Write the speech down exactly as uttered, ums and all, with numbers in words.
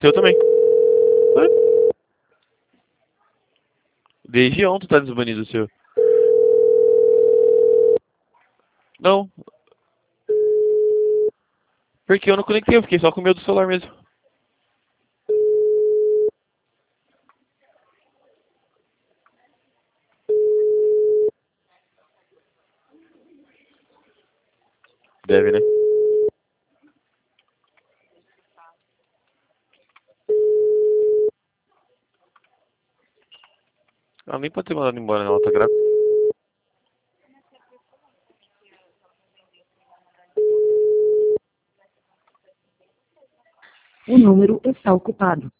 Teu também. Ué? Desde ontem tá desbanido o seu. Não. Porque eu não conectei, eu fiquei só com o meu do celular mesmo. Deve, né? Ela nem pode ter mandado embora, não. Ela tá grávida. O número está ocupado.